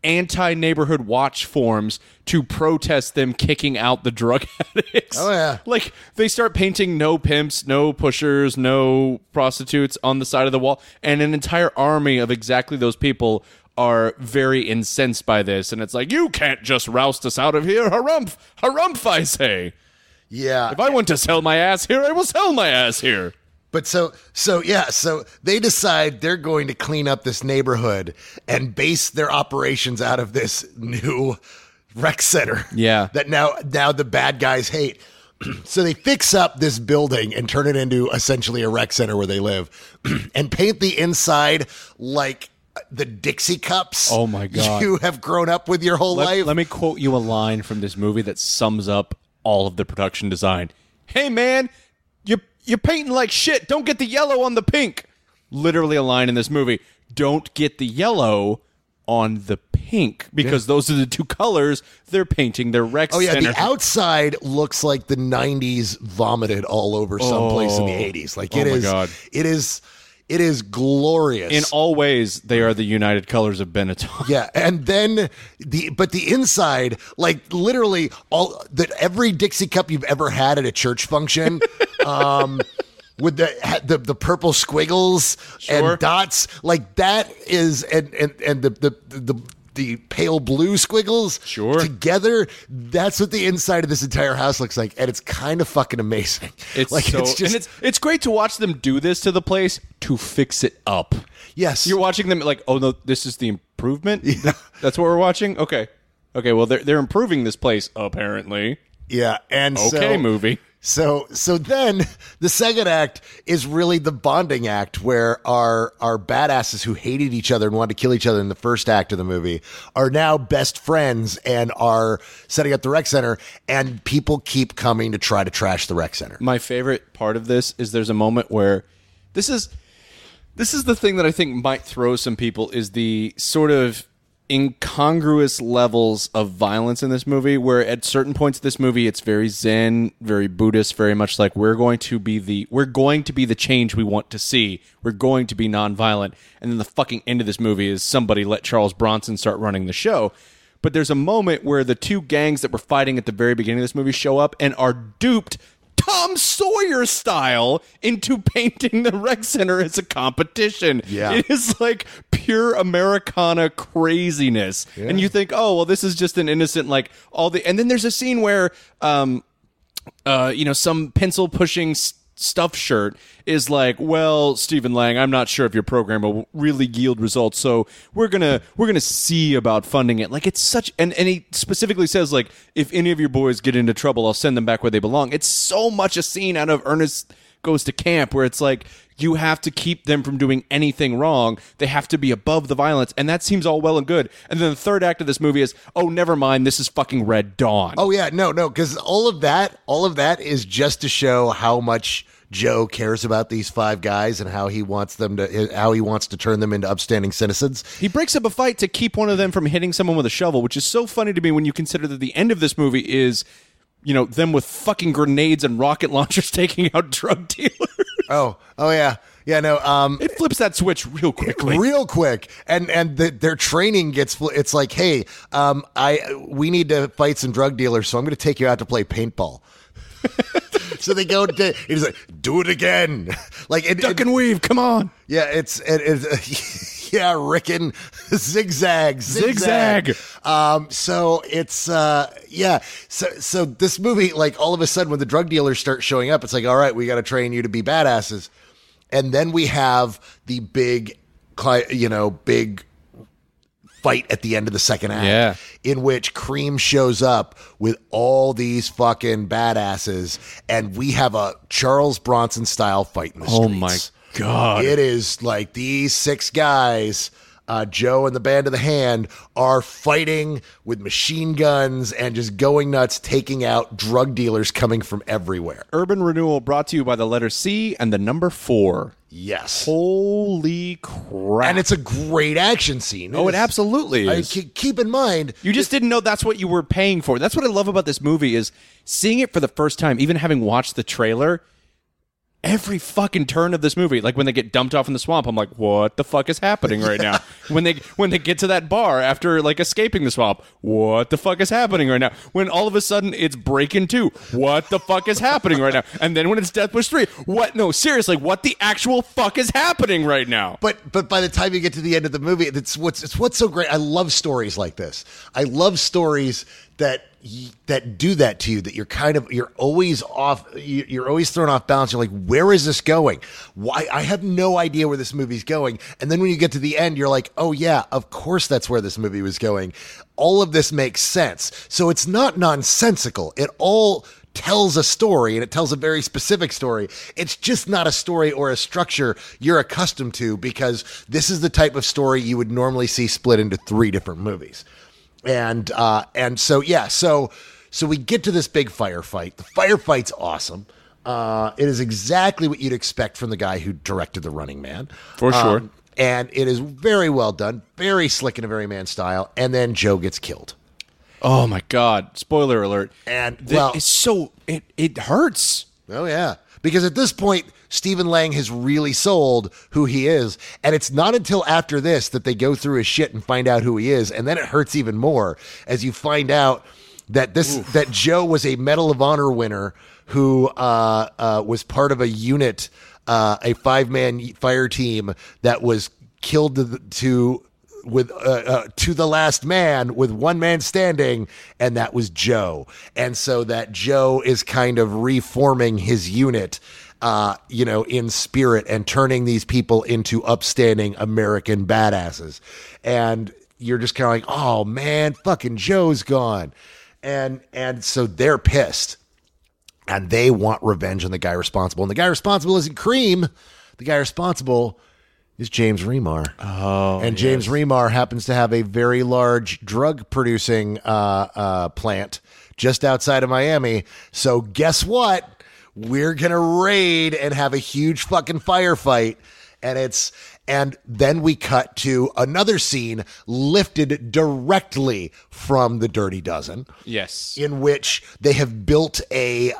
anti-neighborhood watch forms to protest them kicking out the drug addicts. Oh, yeah. Like, they start painting no pimps, no pushers, no prostitutes on the side of the wall, and an entire army of exactly those people are very incensed by this, and it's like, you can't just roust us out of here, harumph, harumph, I say. Yeah. If I want to sell my ass here, I will sell my ass here. But so they decide they're going to clean up this neighborhood and base their operations out of this new rec center. Yeah. That now the bad guys hate. So they fix up this building and turn it into essentially a rec center where they live and paint the inside like the Dixie cups. Oh my God. You have grown up with your whole life. Let me quote you a line from this movie that sums up all of the production design. Hey man, you're painting like shit. Don't get the yellow on the pink. Literally a line in this movie. Don't get the yellow on the pink, because those are the two colors they're painting their rec Oh yeah, center. the outside looks like the 90s vomited all over someplace in the 80s. Like Oh my God. It is glorious. In all ways, they are the united colors of Benetton. Yeah, and then the inside, like literally every Dixie cup you've ever had at a church function, with the purple squiggles Sure. and dots, like that is and the pale blue squiggles Sure. together. That's what the inside of this entire house looks like, and it's kind of fucking amazing. It's like so, it's just and it's great to watch them do this to the place to fix it up. yes, You're watching them like, oh no, this is the improvement. That's what we're watching. Okay, well they're improving this place apparently. yeah, and Okay, movie. So then the second act is really the bonding act, where our badasses who hated each other and wanted to kill each other in the first act of the movie are now best friends and are setting up the rec center, and people keep coming to try to trash the rec center. My favorite part of this is there's a moment where this is the thing that I think might throw some people, is the sort of incongruous levels of violence in this movie, where at certain points of this movie it's very zen, very Buddhist, very much like we're going to be the change we want to see. We're going to be nonviolent. And then the fucking end of this movie is somebody let Charles Bronson start running the show. But there's a moment where the two gangs that were fighting at the very beginning of this movie show up and are duped Tom Sawyer style into painting the rec center as a competition. Yeah. It is like pure Americana craziness. Yeah. And you think, oh, well, this is just an innocent, like and then there's a scene where, some pencil pushing stuff shirt is like, well, Stephen Lang, I'm not sure if your program will really yield results, so we're gonna see about funding it. Like, it's such, and he specifically says, like, if any of your boys get into trouble, I'll send them back where they belong. It's so much a scene out of Ernest Goes to Camp, where it's like, you have to keep them from doing anything wrong. They have to be above the violence, and that seems all well and good. And then the third act of this movie is, oh, never mind, this is fucking Red Dawn. Oh yeah, no, because all of that is just to show how much Joe cares about these five guys and how he wants to turn them into upstanding citizens. He breaks up a fight to keep one of them from hitting someone with a shovel, which is so funny to me when you consider that the end of this movie is, them with fucking grenades and rocket launchers taking out drug dealers. Oh yeah. Yeah, no. It flips that switch real quickly. Real quick, and their training gets. It's like, hey, we need to fight some drug dealers, so I'm going to take you out to play paintball. So they go. He's like, do it again, like Duck and weave. Come on. Yeah, it's yeah, Rickon, zigzag. So it's yeah. So this movie, like, all of a sudden when the drug dealers start showing up, it's like, all right, we got to train you to be badasses. And then we have the big fight at the end of the second act, in which Cream shows up with all these fucking badasses, and we have a Charles Bronson style fight in the streets. Oh my God. It is like these six guys, Joe and the Band of the Hand, are fighting with machine guns and just going nuts, taking out drug dealers coming from everywhere. Urban Renewal brought to you by the letter C and the number 4. Yes. Holy crap. And it's a great action scene. It absolutely is. Keep in mind, You just didn't know that's what you were paying for. That's what I love about this movie, is seeing it for the first time, even having watched the trailer, every fucking turn of this movie, like when they get dumped off in the swamp, I'm like, what the fuck is happening right now? When they get to that bar after like escaping the swamp, what the fuck is happening right now? When all of a sudden it's Breakin' 2, what the fuck is happening right now? And then when it's Death Wish 3, what? No, seriously, what the actual fuck is happening right now? But by the time you get to the end of the movie, it's what's so great. I love stories like this. I love stories that do that to you, that you're always off, you're always thrown off balance. You're like, where is this going? Why? I have no idea where this movie's going. And then when you get to the end, you're like, oh yeah, of course that's where this movie was going. All of this makes sense. So it's not nonsensical. It all tells a story, and it tells a very specific story. It's just not a story or a structure you're accustomed to, because this is the type of story you would normally see split into 3 different movies. And so we get to this big firefight. The firefight's awesome. It is exactly what you'd expect from the guy who directed The Running Man. For sure. And it is very well done, very slick in a very man style. And then Joe gets killed. Oh my God. Spoiler alert. And it's so, it hurts. Oh yeah. Because at this point, Stephen Lang has really sold who he is. And it's not until after this that they go through his shit and find out who he is. And then it hurts even more as you find out that that Joe was a Medal of Honor winner who was part of a unit, a 5-man fire team that was killed to the last man with one man standing, and that was Joe. And so that Joe is kind of reforming his unit, in spirit, and turning these people into upstanding American badasses. And you're just kind of like, oh man, fucking Joe's gone. And so they're pissed, and they want revenge on the guy responsible. And the guy responsible isn't Cream. The guy responsible is James Remar. Oh, and James Remar happens to have a very large drug producing plant just outside of Miami. So guess what? We're going to raid and have a huge fucking firefight. And then we cut to another scene lifted directly from The Dirty Dozen. Yes. In which they have built a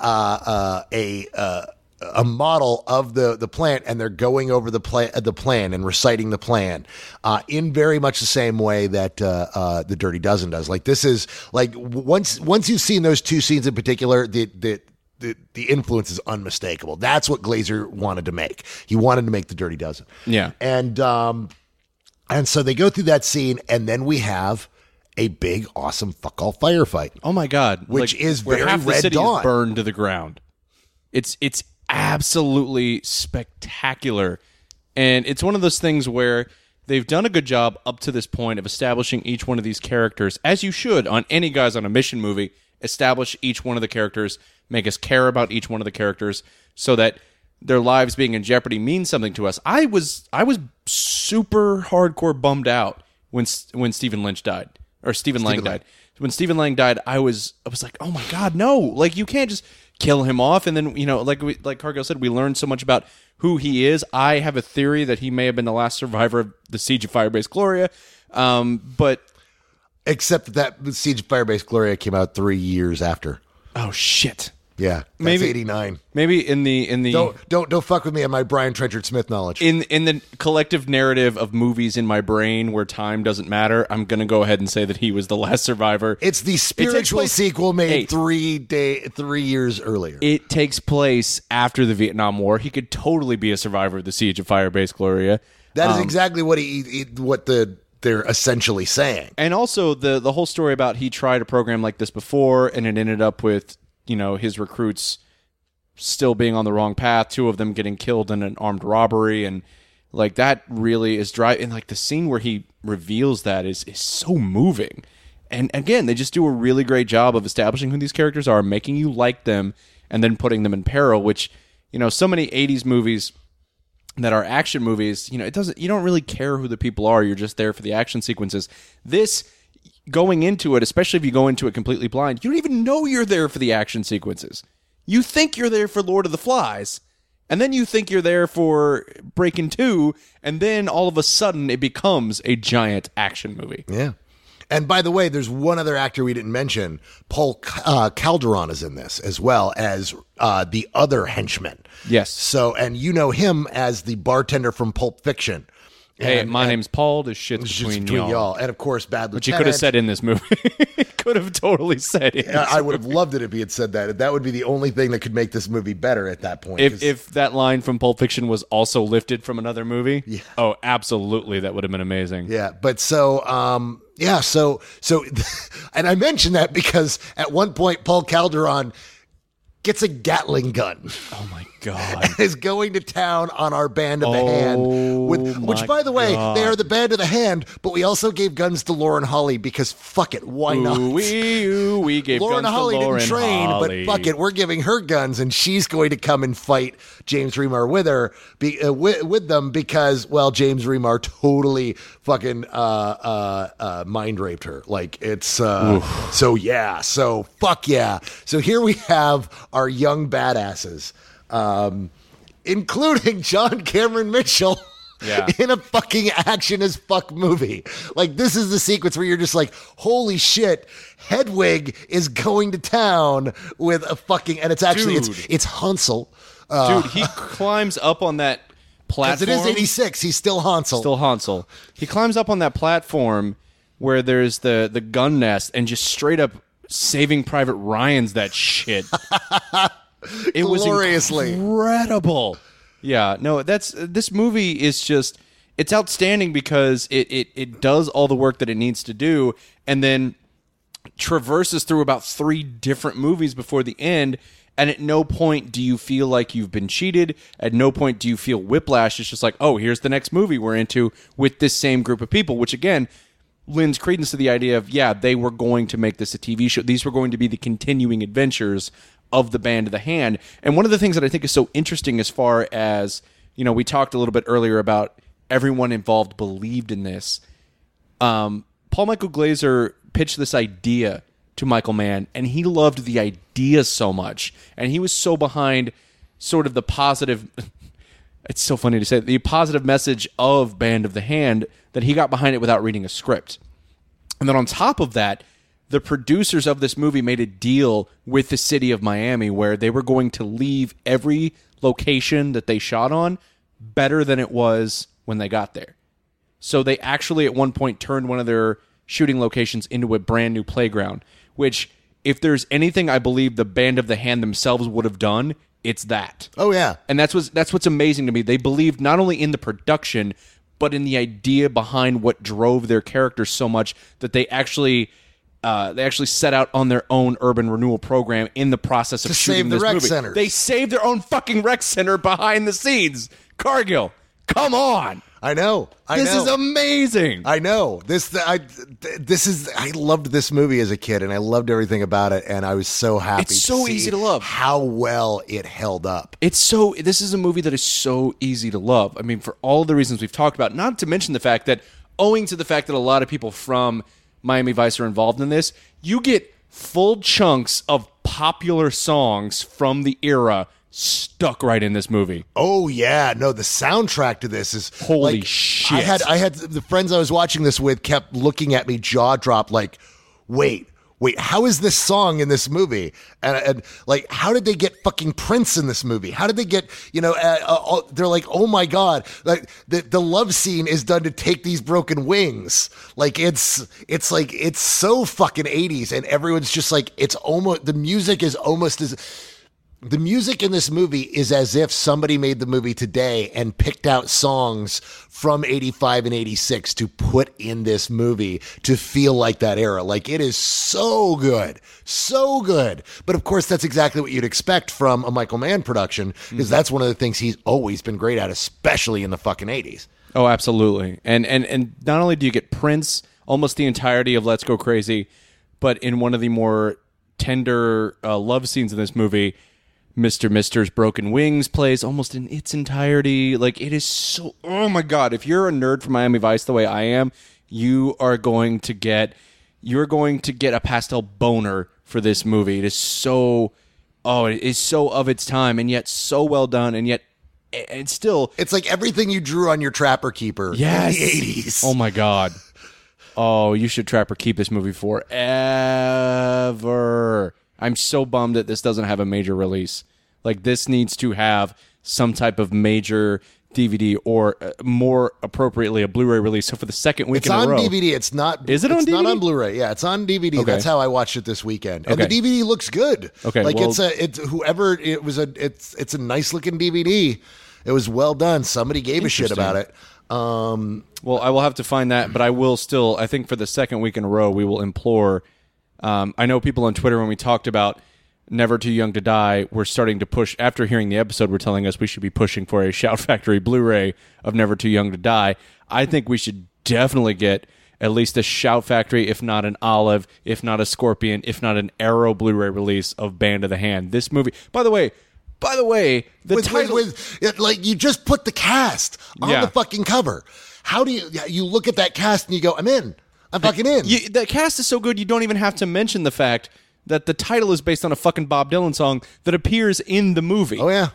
model of the plant, and they're going over the plan and reciting the plan in very much the same way that The Dirty Dozen does. Like, this is like, once you've seen those 2 scenes in particular, the influence is unmistakable. That's what Glazer wanted to make. He wanted to make The Dirty Dozen. Yeah. And so they go through that scene, and then we have a big, awesome fuck all firefight. Oh my God. Which is where very half the Red city Dawn. is burned to the ground. It's absolutely spectacular. And it's one of those things where they've done a good job up to this point of establishing each one of these characters, as you should on any Guys on a Mission movie. Establish each one of the characters, make us care about each one of the characters, so that their lives being in jeopardy means something to us. I was super hardcore bummed out when Stephen Lang died. When Stephen Lang died, I was like, oh my God, no! Like, you can't just kill him off. And then, like Cargill said, we learned so much about who he is. I have a theory that he may have been the last survivor of the Siege of Firebase Gloria, but. Except that Siege of Firebase Gloria came out 3 years after. Oh shit! Yeah, that's maybe 89. Maybe in the don't fuck with me on my Brian Trenchard Smith knowledge. In the collective narrative of movies in my brain where time doesn't matter, I'm gonna go ahead and say that he was the last survivor. It's the spiritual sequel made 3 years earlier. It takes place after the Vietnam War. He could totally be a survivor of the Siege of Firebase Gloria. That is exactly what they're essentially saying. And also the whole story about he tried a program like this before, and it ended up with, his recruits still being on the wrong path, 2 of them getting killed in an armed robbery, and like that really is driving. And like the scene where he reveals that is so moving. And again, they just do a really great job of establishing who these characters are, making you like them, and then putting them in peril, which, so many 80s movies that are action movies, you don't really care who the people are. You're just there for the action sequences. This, going into it, especially if you go into it completely blind, you don't even know you're there for the action sequences. You think you're there for Lord of the Flies, and then you think you're there for Breakin' 2, and then all of a sudden it becomes a giant action movie. Yeah. And by the way, there's one other actor we didn't mention. Paul Calderon is in this, as well as the other henchman. Yes. So, and you know him as the bartender from Pulp Fiction. Hey, my name's Paul. This shit's between y'all. And of course, Bad Lieutenant. Which he could have said in this movie. He could have totally said it. I would have loved it if he had said that. That would be the only thing that could make this movie better at that point. If that line from Pulp Fiction was also lifted from another movie, oh, absolutely, that would have been amazing. Yeah, but so, and I mentioned that because at one point, Paul Calderon gets a Gatling gun. Oh my God. And is going to town on our Band of the Hand. Which, by the way, they are the Band of the Hand, but we also gave guns to Lauren Holly because fuck it, why not? We gave Lauren guns Holly to Lauren didn't train, Holly. but fuck it, we're giving her guns, and she's going to come and fight James Remar with her, with them because, well, James Remar totally fucking mind raped her. Like, it's so fuck yeah. So here we have our young badasses, including John Cameron Mitchell. Yeah. In a fucking action as fuck movie. Like, this is the sequence where you're just like, holy shit, Hedwig is going to town with a fucking, and it's actually, it's Hansel. Dude, he climbs up on that platform. Because it is 86, he's still Hansel. Still Hansel. He climbs up on that platform where there's the gun nest and just straight up Saving Private Ryan's that shit. It Gloriously. was incredible. Yeah, no, this movie is just, it's outstanding because it does all the work that it needs to do and then traverses through about 3 different movies before the end, and at no point do you feel like you've been cheated. At no point do you feel whiplash. It's just like, oh, here's the next movie we're into with this same group of people, which again lends credence to the idea of, yeah, they were going to make this a TV show. These were going to be the continuing adventures of the Band of the Hand. And one of the things that I think is so interesting as far as, you know, we talked a little bit earlier about everyone involved believed in this. Paul Michael Glaser pitched this idea to Michael Mann, and he loved the idea so much. And he was so behind sort of the positive, it's so funny to say, the positive message of Band of the Hand that he got behind it without reading a script. And then on top of that, the producers of this movie made a deal with the city of Miami where they were going to leave every location that they shot on better than it was when they got there. So they actually at one point turned one of their shooting locations into a brand new playground, which if there's anything I believe the Band of the Hand themselves would have done, it's that. Oh, yeah. And that's what's amazing to me. They believed not only in the production, but in the idea behind what drove their characters so much that they actually set out on their own urban renewal program in the process of shooting this movie. Centers. They saved their own fucking rec center behind the scenes. Cargill, come on. I know. This is amazing. I know. I loved this movie as a kid, and I loved everything about it, and I was so happy. It's so easy to love. How well it held up. This is a movie that is so easy to love. I mean, for all the reasons we've talked about, not to mention the fact that, owing to the fact that a lot of people from Miami Vice are involved in this, you get full chunks of popular songs from the era stuck right in this movie. Oh yeah, no, the soundtrack to this is holy like, shit. I had the friends I was watching this with kept looking at me jaw dropped like, wait, how is this song in this movie? And like, how did they get fucking Prince in this movie? How did they get, they're like, oh my God, like the love scene is done to Take These Broken Wings. Like it's so fucking 80s, and everyone's just like, the music in this movie is as if somebody made the movie today and picked out songs from 85 and 86 to put in this movie to feel like that era. Like, it is so good. So good. But of course, that's exactly what you'd expect from a Michael Mann production, because that's one of the things he's always been great at, especially in the fucking 80s. Oh, absolutely. And not only do you get Prince, almost the entirety of Let's Go Crazy, but in one of the more tender love scenes in this movie, Mr. Mister's Broken Wings plays almost in its entirety. Like, it is so, oh my God, if you're a nerd for Miami Vice the way I am, you're going to get a pastel boner for this movie. It is so of its time, and yet so well done, and yet it's still, it's like everything you drew on your Trapper Keeper in the 80s. Oh my God. Oh, you should trap or keep this movie forever. I'm so bummed that this doesn't have a major release. Like, this needs to have some type of major DVD or more appropriately a Blu-ray release. So for the second week in a row. It's on DVD. It's not. Is it on DVD? It's not on Blu-ray. Yeah, it's on DVD. Okay. That's how I watched it this weekend. And Okay. the DVD looks good. Okay, like well- it's a nice looking DVD. It was well done. Somebody gave a shit about it. Well, I will have to find that, but I will still, I think for the second week in a row, we will implore. I know people on Twitter, when we talked about Never Too Young to Die, we're starting to push, after hearing the episode, we're telling us we should be pushing for a Shout Factory Blu-ray of Never Too Young to Die. I think we should definitely get at least a Shout Factory, if not an Olive, if not a Scorpion, if not an Arrow Blu-ray release of Band of the Hand. This movie, by the way, the title... like you just put the cast on Yeah. the fucking cover. How do you look at that cast and you go, I'm in. I'm fucking in. The cast is so good, you don't even have to mention the fact that the title is based on a fucking Bob Dylan song that appears in the movie. Oh yeah.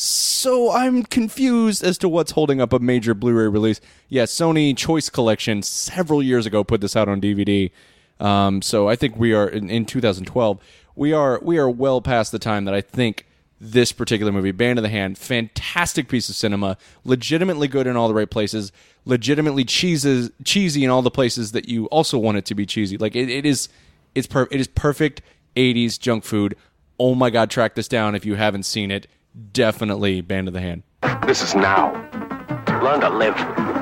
So I'm confused as to what's holding up a major Blu-ray release. Yeah, Sony Choice Collection several years ago put this out on DVD. So I think we are in 2012. We are well past the time that I think this particular movie, Band of the Hand, fantastic piece of cinema, legitimately good in all the right places, legitimately cheesy in all the places that you also want it to be cheesy. Like it is perfect 80s junk food. Oh my God, track this down if you haven't seen it. Definitely Band of the Hand. This is now. Learn to live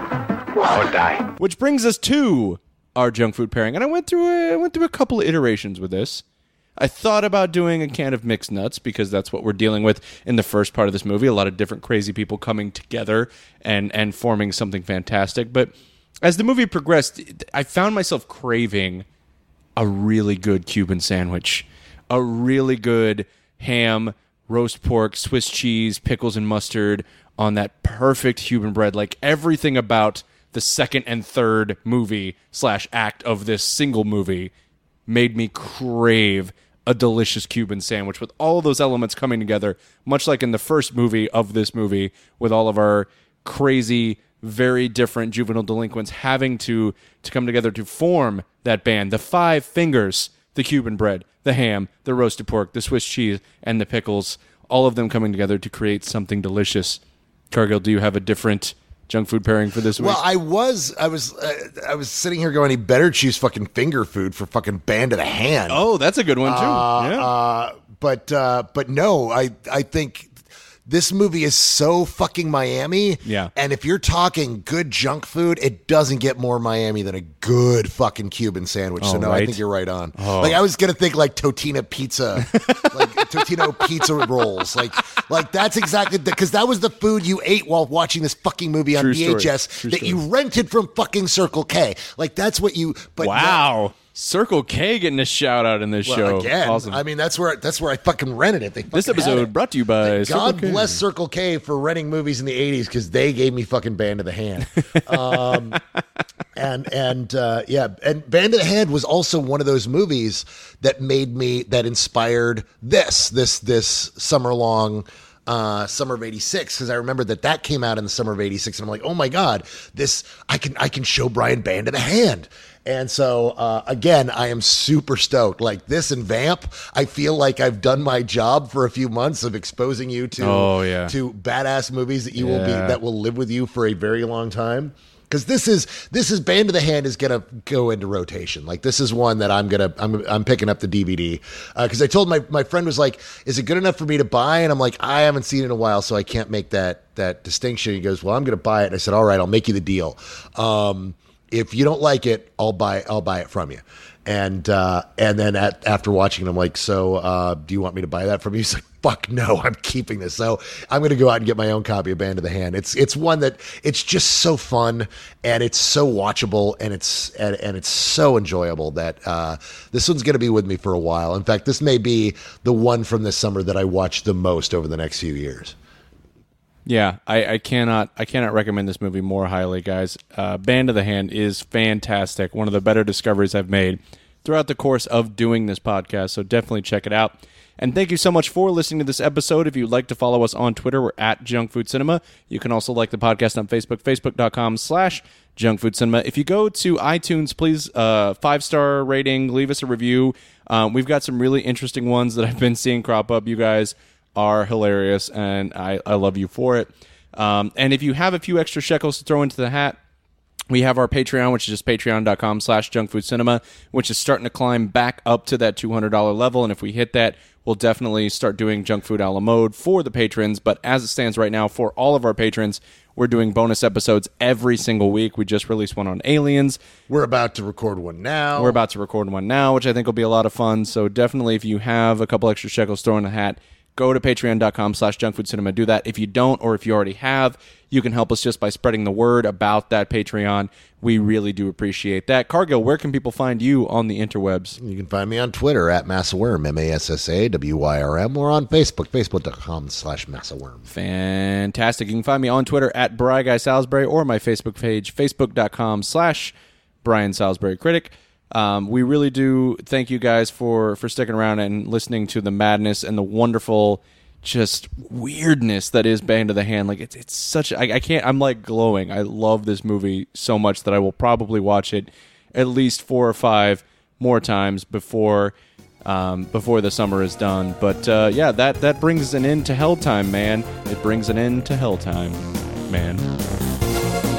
or die. Which brings us to our junk food pairing. And I went through a couple of iterations with this. I thought about doing a can of mixed nuts because that's what we're dealing with in the first part of this movie. A lot of different crazy people coming together and forming something fantastic. But as the movie progressed, I found myself craving a really good Cuban sandwich, a really good ham, roast pork, Swiss cheese, pickles and mustard on that perfect Cuban bread. Like everything about the second and third movie / act of this single movie made me crave a delicious Cuban sandwich with all of those elements coming together, much like in the first movie of this movie, with all of our crazy, very different juvenile delinquents having to come together to form that band. The five fingers, the Cuban bread, the ham, the roasted pork, the Swiss cheese, and the pickles, all of them coming together to create something delicious. Cargill, do you have a different junk food pairing for this week? Well, I was sitting here going, he better choose fucking finger food for fucking Band of the Hand. Oh, that's a good one too. Yeah. But no, I think this movie is so fucking Miami. Yeah. And if you're talking good junk food, it doesn't get more Miami than a good fucking Cuban sandwich. So no, right. I think you're right on. Like I was gonna think like Totino pizza, like Totino pizza rolls, like that's exactly because that was the food you ate while watching this fucking movie on True story. VHS True that story. you rented from fucking Circle K. Like that's what you. But Wow. Circle K getting a shout out in this Well, show. again, Awesome. I mean that's where I fucking rented it. They This fucking had episode it. brought to you by Circle God K. bless Circle K for renting movies in the 80s because they gave me fucking Band of the Hand. And Band of the Hand was also one of those movies that inspired this summer long summer of '86, because I remember that came out in the summer of '86, and I'm like, oh my God, this I can show Brian Band of the Hand. And so, again, I am super stoked. Like this and Vamp, I feel like I've done my job for a few months of exposing you to badass movies that will live with you for a very long time. Because this is Band of the Hand is gonna go into rotation. Like this is one that I'm picking up the DVD because I told my friend was like, is it good enough for me to buy? And I'm like, I haven't seen it in a while, so I can't make that distinction. He goes, well, I'm gonna buy it. And I said, all right, I'll make you the deal. If you don't like it, I'll buy it from you. And then after watching it, I'm like, so do you want me to buy that from you? He's like, fuck no, I'm keeping this. So I'm going to go out and get my own copy of Band of the Hand. It's one that it's just so fun and it's so watchable and it's so enjoyable that this one's going to be with me for a while. In fact, this may be the one from this summer that I watch the most over the next few years. Yeah, I cannot recommend this movie more highly, guys. Band of the Hand is fantastic. One of the better discoveries I've made throughout the course of doing this podcast, so definitely check it out. And thank you so much for listening to this episode. If you'd like to follow us on Twitter, we're at Junk Food Cinema. You can also like the podcast on Facebook, facebook.com/Junk Food Cinema. If you go to iTunes, please 5-star rating, leave us a review. We've got some really interesting ones that I've been seeing crop up. You guys are hilarious, and I love you for it. And if you have a few extra shekels to throw into the hat, we have our Patreon, which is just patreon.com/junkfoodcinema, which is starting to climb back up to that $200 level. And if we hit that, we'll definitely start doing Junk Food a la mode for the patrons. But as it stands right now, for all of our patrons, we're doing bonus episodes every single week. We just released one on aliens. We're about to record one now. Which I think will be a lot of fun. So definitely, if you have a couple extra shekels thrown in the hat, go to patreon.com/junkfoodcinema. Do that. If you don't, or if you already have, you can help us just by spreading the word about that Patreon. We really do appreciate that. Cargill, where can people find you on the interwebs? You can find me on Twitter at Massaworm, MASSAWYRM, or on Facebook, facebook.com/Massaworm. Fantastic. You can find me on Twitter at Bri Guy Salisbury, or my Facebook page, facebook.com/Brian Salisbury Critic. We really do thank you guys for sticking around and listening to the madness and the wonderful just weirdness that is Band of the Hand. Like it's such I can't, I'm like glowing. I love this movie so much that I will probably watch it at least 4 or 5 more times before the summer is done. But yeah, that brings an end to Hell Time, man. It brings an end to Hell Time, man.